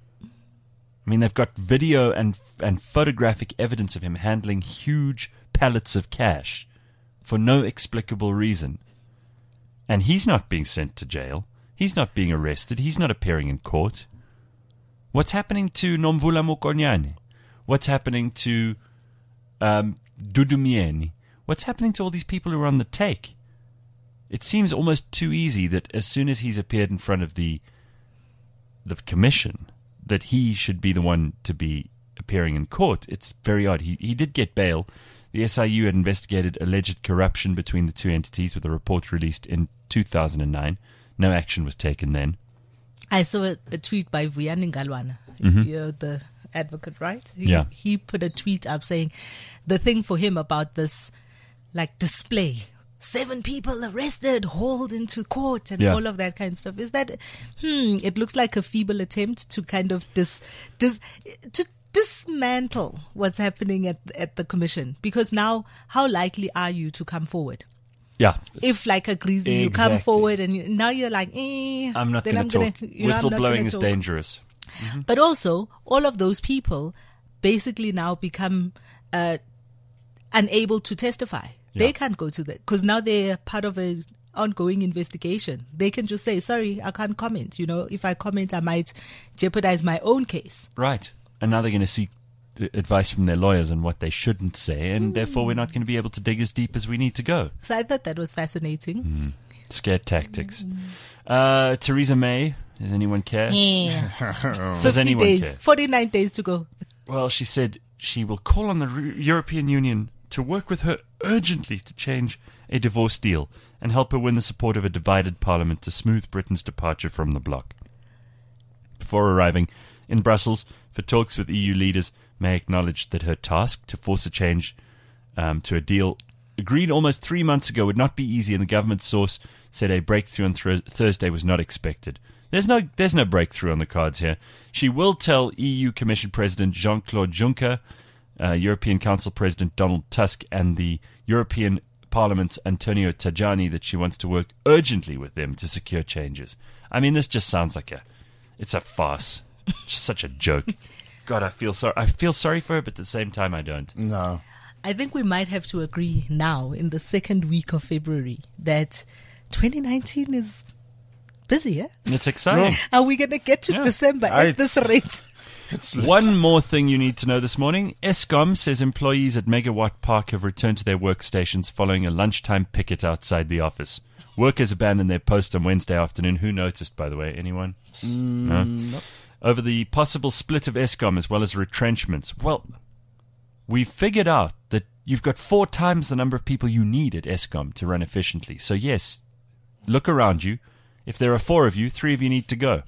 I mean, they've got video and and photographic evidence of him handling huge pallets of cash for no explicable reason. And he's not being sent to jail. He's not being arrested. He's not appearing in court. What's happening to Nomvula Mokonyane? What's happening to um, Dudumieni? What's happening to all these people who are on the take? It seems almost too easy that as soon as he's appeared in front of the the commission, that he should be the one to be appearing in court. It's very odd. He he did get bail. The S I U had investigated alleged corruption between the two entities with a report released in two thousand nine. No action was taken then. I saw a, a tweet by Vuyani Ngalwana, Mm-hmm. you know, the advocate, right? He, Yeah. He put a tweet up saying the thing for him about this, like, display, seven people arrested, hauled into court, and Yeah. all of that kind of stuff, is that, hmm, it looks like a feeble attempt to kind of dis, dis, to dismantle what's happening at at the commission. Because now, how likely are you to come forward? Yeah. If, like a greasy, you come Exactly. forward and you, now you're like, eh, I'm not then going to gonna- talk. you know, I'm not Whistleblowing gonna is talk. dangerous. But also, all of those people basically now become uh, unable to testify. Yeah. They can't go to that because now they're part of an ongoing investigation. They can just say, sorry, I can't comment. You know, if I comment, I might jeopardize my own case. Right. And now they're going to seek advice from their lawyers on what they shouldn't say, and therefore we're not going to be able to dig as deep as we need to go. So I thought that was fascinating. Mm. Scared tactics. Uh, Theresa May, does anyone care? Yeah. Does fifty anyone days, care? forty-nine days to go. Well, she said she will call on the Re- European Union to work with her urgently to change a divorce deal and help her win the support of a divided parliament to smooth Britain's departure from the bloc. Before arriving in Brussels for talks with E U leaders, May acknowledged that her task to force a change um, to a deal agreed almost three months ago would not be easy, and the government source said a breakthrough on th- Thursday was not expected. There's no, there's no breakthrough on the cards here. She will tell E U Commission President Jean-Claude Juncker, uh, European Council President Donald Tusk, and the European Parliament's Antonio Tajani that she wants to work urgently with them to secure changes. I mean, this just sounds like a, it's a farce. Just such a joke. God, I feel sorry. I feel sorry for her, but at the same time, I don't. No. I think we might have to agree now, in the second week of February, that twenty nineteen is busy, eh? It's exciting. Are we going to get to Yeah. December I- at this rate? It's lit. One more thing you need to know this morning. Eskom says employees at Megawatt Park have returned to their workstations following a lunchtime picket outside the office. Workers abandoned their post on Wednesday afternoon. Who noticed, by the way? Anyone? No? nope. Over the possible split of Eskom as well as retrenchments. Well, we've figured out that you've got four times the number of people you need at Eskom to run efficiently. So yes, look around you. If there are four of you, three of you need to go.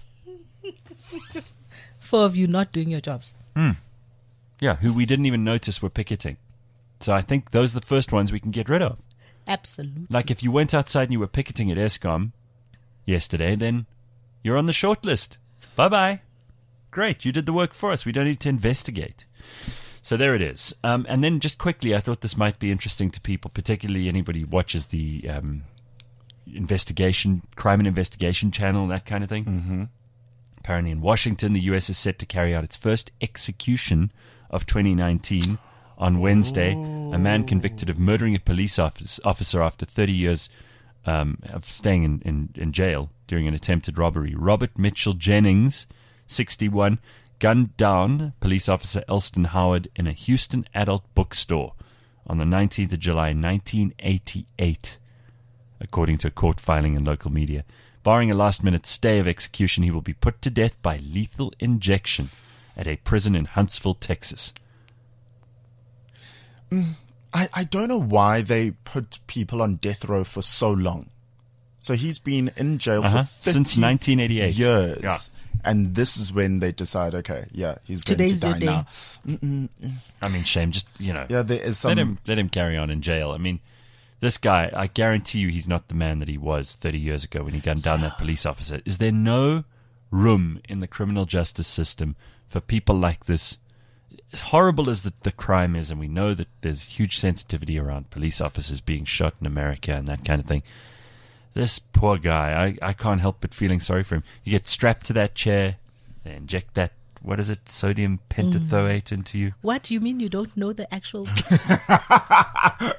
Four of you not doing your jobs. Yeah, who we didn't even notice were picketing. So I think those are the first ones we can get rid of. Absolutely. Like if you went outside and you were picketing at Eskom yesterday, then you're on the short list. Bye-bye. Great, you did the work for us. We don't need to investigate. So there it is. Um, and then just quickly, I thought this might be interesting to people, particularly anybody who watches the um, investigation, crime and investigation channel, that kind of thing. Mm-hmm. Apparently in Washington, the U S is set to carry out its first execution of twenty nineteen on Wednesday. Ooh. A man convicted of murdering a police office, officer after thirty years um, of staying in, in, in jail during an attempted robbery. Robert Mitchell Jennings, sixty-one, gunned down police officer Elston Howard in a Houston adult bookstore on the nineteenth of July, nineteen eighty-eight, according to a court filing in local media. Barring a last-minute stay of execution, he will be put to death by lethal injection at a prison in Huntsville, Texas. Mm, I, I don't know why they put people on death row for so long. So he's been in jail uh-huh. for thirty since nineteen eighty-eight years. Yeah. And this is when they decide, okay, yeah, he's going Today's to die your day. now. Mm-mm. I mean, shame. Just, you know, Yeah, there is some. let him let him carry on in jail. I mean, this guy, I guarantee you he's not the man that he was thirty years ago when he gunned down that police officer. Is there no room in the criminal justice system for people like this? As horrible as the, the crime is, and we know that there's huge sensitivity around police officers being shot in America and that kind of thing. This poor guy, I, I can't help but feeling sorry for him. You get strapped to that chair, they inject that, what is it, sodium pentathoate into you. What? You mean you don't know the actual... That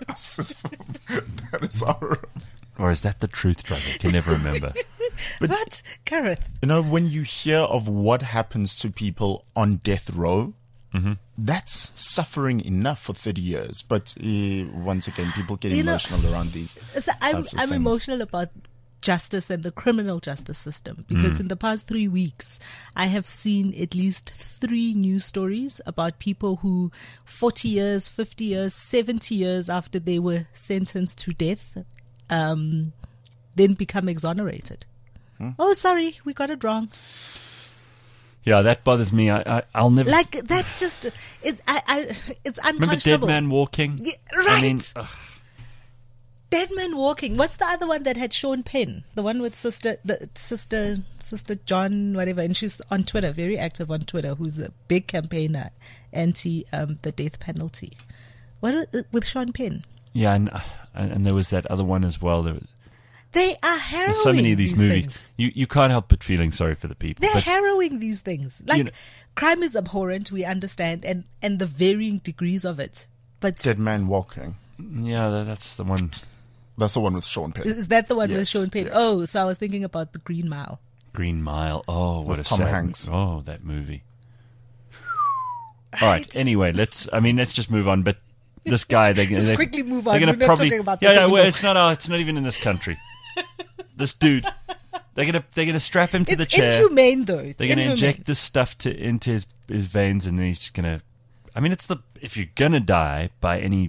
is horrible. Or is that the truth drug? I can never remember. But- what? Gareth? You know, when you hear of what happens to people on death row, Mm-hmm. that's suffering enough for thirty years. But uh, once again, people get You know, emotional around these So I'm, types of I'm things. emotional about justice and the criminal justice system because in the past three weeks, I have seen at least three news stories about people who forty years, fifty years, seventy years after they were sentenced to death, um, then become exonerated. Hmm? Oh, sorry, we got it wrong. Yeah, that bothers me. I, I, I'll never... Like that just, it, I, I, it's unconscionable. Remember Dead Man Walking? Yeah, right. I mean, ugh. Dead Man Walking. What's the other one that had Sean Penn? The one with sister, the sister, sister John, whatever. And she's on Twitter, very active on Twitter. Who's a big campaigner anti um, the death penalty. What was it with Sean Penn? Yeah, and, uh, and there was that other one as well. There was, They are harrowing. there's so many of these, movies. things. You you can't help but feeling sorry for the people. They're But harrowing these things. Like You know- crime is abhorrent. We understand, and and the varying degrees of it. But Dead Man Walking. yeah, that, that's the one. That's the one with Sean Penn. is that the one with Yes, Sean Penn? yes. Oh, so I was thinking about the Green Mile. Green Mile. Oh, what With a Tom sad Hanks. mo- Oh, that movie. All right. Anyway, let's. I mean, let's just move on. But this guy, they're Just they're, quickly move they're on. gonna We're not probably, talking about yeah, this yeah. Well, anymore. it's not. Uh, it's not even in this country. This dude, they're gonna they're gonna strap him to It's the chair. inhumane, though. It's They're gonna inhumane. inject this stuff to into his his veins, and then he's just gonna. I mean, it's the if you're gonna die by any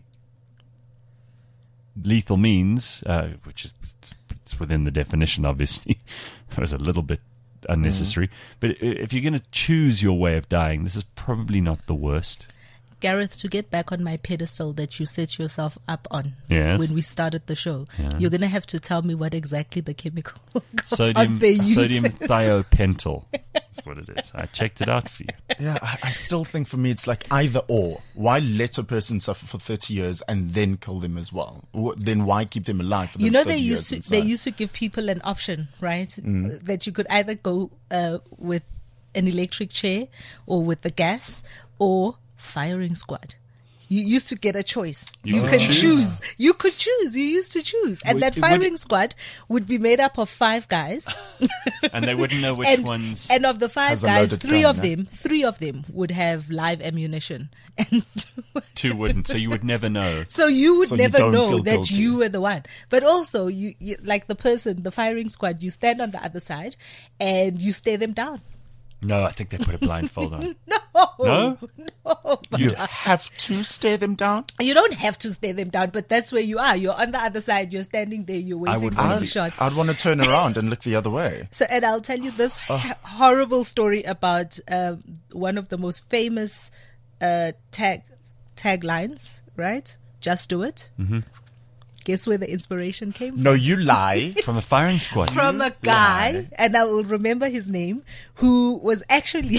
lethal means, uh, which is it's within the definition, obviously. That was a little bit unnecessary. But i- if you're going to choose your way of dying, this is probably not the worst. Gareth, to get back on my pedestal that you set yourself up on Yes. when we started the show, Yes. you're going to have to tell me what exactly the chemical Sodium compound they use. sodium thiopental is what it is. I checked it out for you. Yeah, I, I still think for me it's like either or. Why let a person suffer for thirty years and then kill them as well? Wh- Then why keep them alive for You those know, thirty they years used to inside? they used to give people an option, right? Mm. That you could either go uh, with an electric chair or with the gas or firing squad. You used to get a choice. You You, could can choose. choose. You could choose. You used to choose, and Would- that would- firing squad would be made up of five guys. And they wouldn't know which and, ones. and of the five Has a guys, loaded three gun, of yeah? them, three of them would have live ammunition, and Two wouldn't, so you would never know. so you would So you never don't know feel that guilty. you were the one. But also, you, you like the person, the firing squad. You stand on the other side, and you stare them down. No, I think they put a blindfold on. No, No? no. You have to stare them down. You don't have to stare them down, but that's where you are. You're on the other side. You're standing there. You're waiting would to wanna be be- shot. I'd want to turn around and look the other way. So, and I'll tell you this h- horrible story about um, one of the most famous uh, tag taglines. Right? Just do it. Mm-hmm. Guess where the inspiration came from? No, you lie. From the firing squad. From a guy, and I will remember his name, who was actually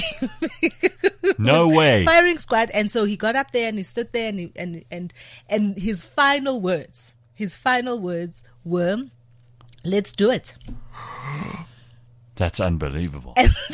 No way. firing squad. And so he got up there and he stood there and he, and and and his final words, his final words were, "Let's do it." That's unbelievable.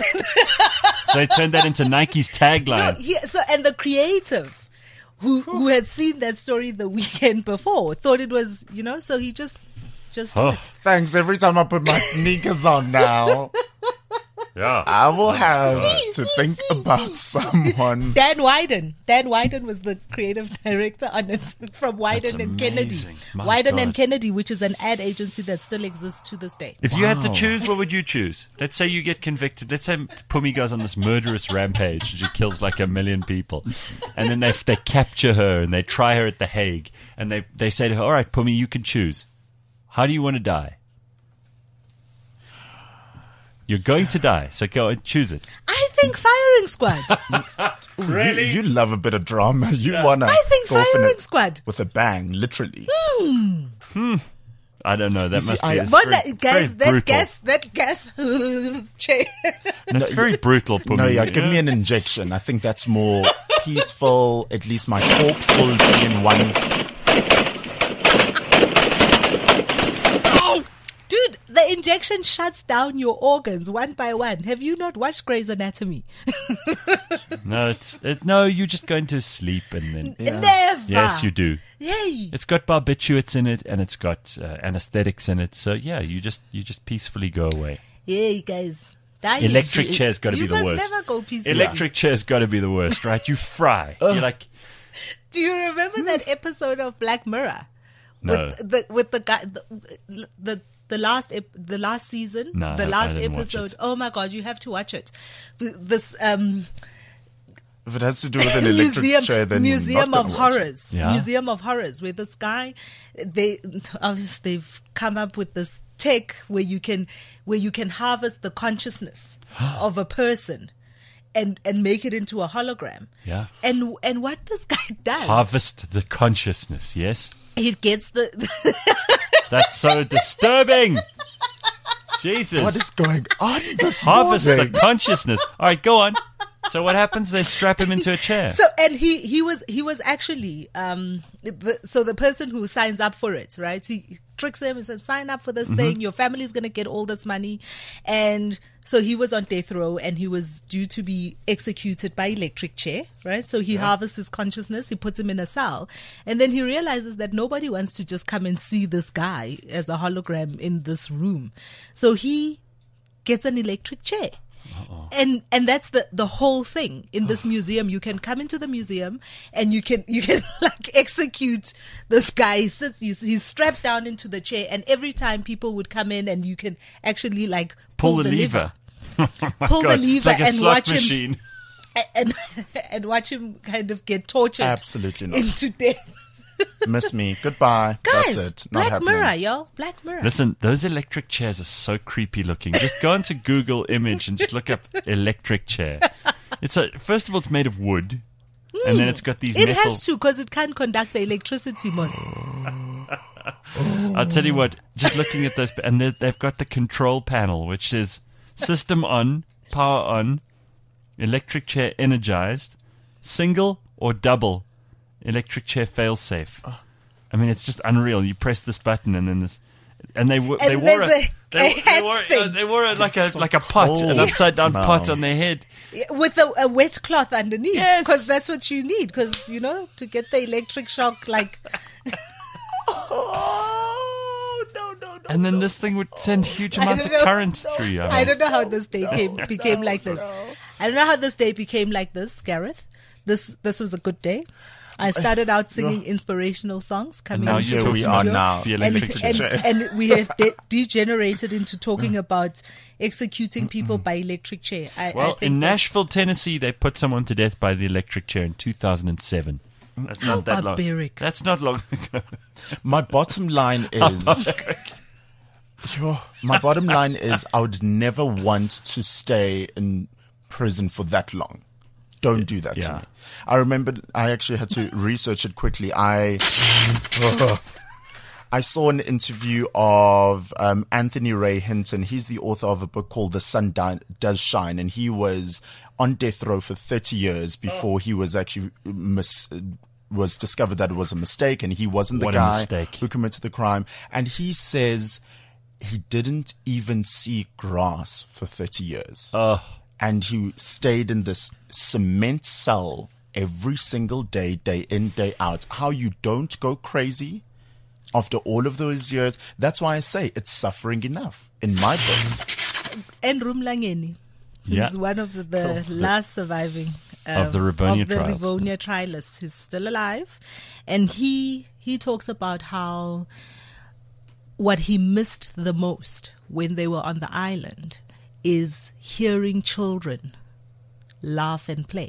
So they turned that into Nike's tagline. No, he, so and the creative who who had seen that story the weekend before thought it was, you know, so he just just Oh. did it. Thanks. Every time I put my sneakers on now, Yeah. I will have to think about someone. Dan Wyden. Dan Wyden was the creative director on it from Wyden That's and Kennedy. amazing. My Wyden and God. Kennedy, which is an ad agency that still exists to this day. If you had to Wow. choose, what would you choose? Let's say you get convicted. Let's say Pumi goes on this murderous rampage and she kills like a million people. And then they they capture her and they try her at The Hague. And they, they say to her, all right, Pumi, you can choose. How do you want to die? You're going to die, so go and choose it. I think firing squad. Really? You, you love a bit of drama. You wanna I think go off in firing it squad. with a bang, literally. I don't know. That see, must I- be it's But very, that very gas, that brutal. gas, that gas. chair. That's very brutal, Pumi. No, yeah, you give know? me an injection. I think that's more peaceful. At least my corpse will be in one. Dude, the injection shuts down your organs one by one. Have you not watched Grey's Anatomy? No, it's, it, no, you just go into sleep and then... Never. Yes, you do. Yay. It's got barbiturates in it and it's got uh, anesthetics in it. So yeah, you just you just peacefully go away. Yay, guys. Dying. Electric See, chair's got to you be the must worst. never go peacefully. Electric chair's got to be the worst, right? You fry. You're like, Do you remember that episode of Black Mirror? No. With the with the guy the the, the last ep, the last season, No, the I last didn't watch episode. it. Oh my god, you have to watch it. This um If it has to do with an electric museum chair, then museum not of gonna watch it. horrors. Yeah. Museum of horrors, where this guy, they obviously they've come up with this tech where you can where you can harvest the consciousness of a person. And, and make it into a hologram. Yeah. And and what this guy does, harvest the consciousness, yes? he gets the That's so disturbing. Jesus. What is going on this harvest morning? the consciousness. All right, go on. So what happens? They strap him into a chair. So and he he was he was actually um the, so the person who signs up for it, right? He tricks him and says, sign up for this thing. Your family's gonna get all this money, and so he was on death row and he was due to be executed by electric chair, right? So he harvests his consciousness, he puts him in a cell, and then he realizes that nobody wants to just come and see this guy as a hologram in this room. So he gets an electric chair. And and that's the, the whole thing in this museum. You can come into the museum and you can you can like execute this guy. He sits, he's, he's strapped down into the chair, and every time people would come in, and you can actually like pull, Pull the, the lever. lever. pull God, the lever like a and slot watch machine. him and and watch him kind of get tortured Absolutely not. into death. Miss me. Goodbye. Guys, That's it. Not Black happening. Mirror, yo, Black Mirror. Listen, those electric chairs are so creepy looking. Just go into Google image and just look up electric chair. It's a first of all, it's made of wood, and then it's got these It metal. has to, because it can't conduct the electricity, Moss. I'll tell you what. Just looking at this, and they- they've got the control panel, which says system on, power on, electric chair energized, single or double, electric chair fail safe. I mean, it's just unreal. You press this button, and then this, and they w- And they wore there's a, a- they, a they hat wore thing. uh, they wore a, like a So like a pot, an cold. upside down No. pot on their head. With a, a wet cloth underneath. Yes. Because that's what you need. Because, you know, to get the electric shock, like, Oh, no, no, no. And then this thing would send huge I amounts of don't know. current through you. I, I mean, don't know how this day came became like this. I don't know how this day became like this, Gareth. This this was a good day. I started out singing inspirational songs coming now into you're the talking Here we are studio. now. The And, electric and, chair. and we have de- degenerated into talking about executing people by electric chair. I, I Well, think in that's- Nashville, Tennessee, they put someone to death by the electric chair in two thousand seven. That's How not that long. barbaric. That's not long ago. My bottom line is. Yo, my bottom line is I would never want to stay in prison for that long. Don't do that to Yeah. me. I remember I actually had to research it quickly. I I saw an interview of um, Anthony Ray Hinton. He's the author of a book called The Sun Di- Does Shine, and he was on death row for thirty years before he was actually mis- was discovered that it was a mistake, and he wasn't the What a guy mistake. who committed the crime. And he says he didn't even see grass for thirty years. Oh, And he stayed in this cement cell every single day, day in, day out. How you don't go crazy after all of those years. That's why I say it's suffering enough in my books. And Rumlangeni, who's Yeah. one of the, the last surviving um, Of the Rivonia of the trials. Rivonia trialists. He's still alive, and he he talks about how what he missed the most when they were on the island is hearing children laugh and play.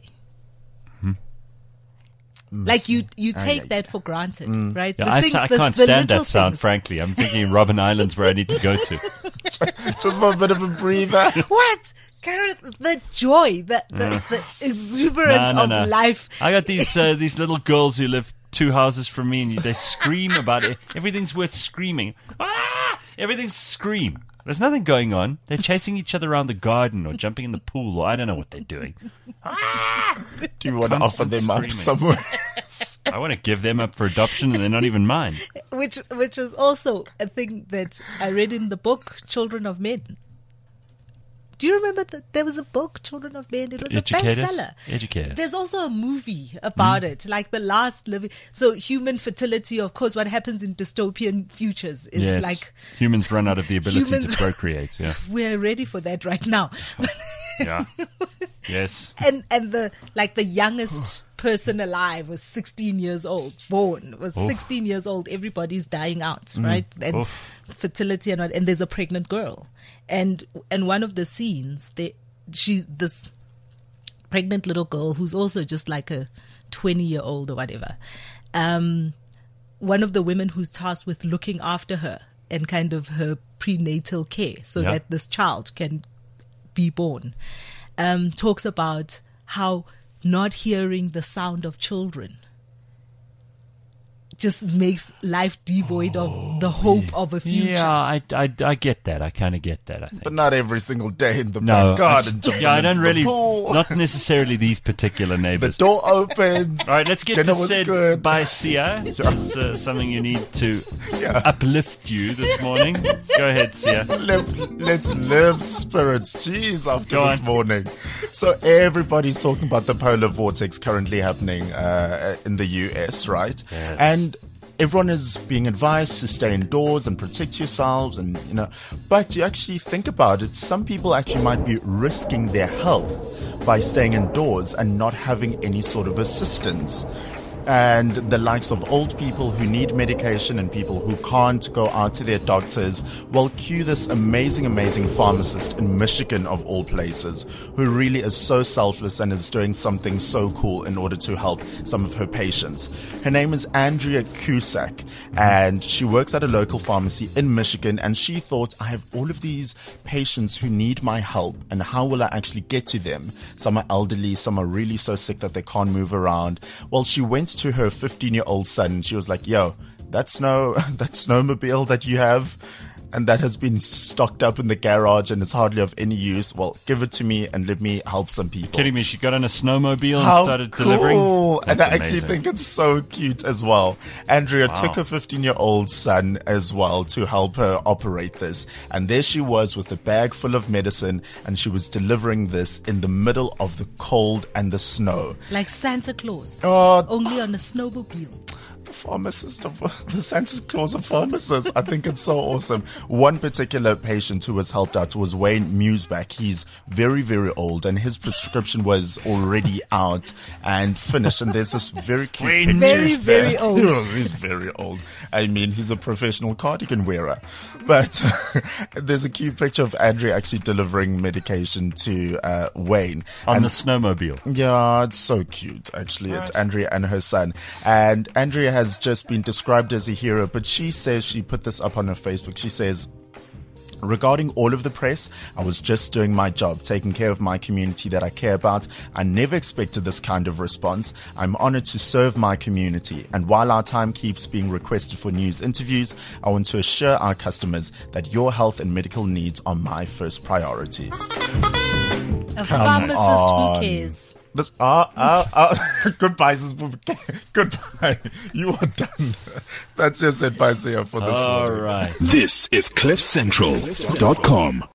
Like you, you take yeah, that for granted, right? yeah, The I, things- sa- I the- can't the stand little that sound, things. frankly. I'm thinking Robben Island's where I need to go to. Just for a bit of a breather. What? Gareth, the joy, the, the, the exuberance No, no, of no. life. I got these uh, these little girls who live two houses from me, and they scream about it. Everything's worth screaming. Ah! Everything's scream. There's nothing going on. They're chasing each other around the garden or jumping in the pool, or I don't know what they're doing. Do you want to offer Constant them up screaming. somewhere? I want to give them up for adoption, and they're not even mine. Which which was also a thing that I read in the book Children of Men. Do you remember that there was a book, Children of Men? It was Educators? a bestseller. Educators. There's also a movie about it, like The Last Living. So human fertility, of course, what happens in dystopian futures is Yes, like humans run out of the ability Humans- to procreate. Yeah, we're ready for that right now. yeah, yes. and and the like the youngest person alive was sixteen years old, born was Oof. sixteen years old. Everybody's dying out, right? And Oof. fertility and what, and there's a pregnant girl, and and one of the scenes, they she this pregnant little girl who's also just like a twenty year old or whatever. Um, one of the women who's tasked with looking after her and kind of her prenatal care, so Yeah. that this child can be born, um, talks about how not hearing the sound of children just makes life devoid of the hope of a future. Yeah, I, I, I get that. I kind of get that. I think. But not every single day in the No, back I garden. just- yeah, I don't jumping into the really. pool. Not necessarily these particular The neighbors. door opens. All right, let's get Dinner to was said good. by Sia. It's uh, something you need to Yeah. uplift you this morning. Go ahead, Sia. Live, let's live spirits. Jeez, after Go this on. morning. So everybody's talking about the polar vortex currently happening uh, in the U S, right? Yes. And everyone is being advised to stay indoors and protect yourselves, and you know, but you actually think about it, some people actually might be risking their health by staying indoors and not having any sort of assistance. And the likes of old people who need medication and people who can't go out to their doctors, well, cue this amazing, amazing pharmacist in Michigan, of all places, who really is so selfless and is doing something so cool in order to help some of her patients. Her name is Andrea Cusack, and she works at a local pharmacy in Michigan, and she thought, I have all of these patients who need my help, and how will I actually get to them? Some are elderly, some are really so sick that they can't move around. Well, she went to her fifteen-year-old son, and she was like, yo, that snow, that snowmobile that you have, and that has been stocked up in the garage and it's hardly of any use, well, give it to me and let me help some people. Kidding me? She got on a snowmobile and How started cool. delivering. And That's I actually amazing. think it's so cute as well. Andrea Wow. took her fifteen-year-old son as well to help her operate this. And there she was with a bag full of medicine, and she was delivering this in the middle of the cold and the snow. Like Santa Claus, Oh, only on a snowmobile. the pharmacist of the Santa Claus of pharmacists. I think it's so awesome. One particular patient who was helped out was Wayne Musback. He's very, very old, and his prescription was already out and finished. And there's this very cute Wayne picture. Very, very old. He's very old. I mean, he's a professional cardigan wearer. But there's a cute picture of Andrea actually delivering medication to uh, Wayne. On And the snowmobile. yeah, it's so cute, actually. It's Andrea and her son. And Andrea has just been described as a hero, but she says, she put this up on her Facebook. She says, regarding all of the press, I was just doing my job, taking care of my community that I care about. I never expected this kind of response. I'm honored to serve my community. And while our time keeps being requested for news interviews, I want to assure our customers that your health and medical needs are my first priority. A pharmacist on. who cares. This, ah, ah, ah. Goodbye, sis. Goodbye. You are done. That's your advice here for this All morning. right. This is cliff central dot com.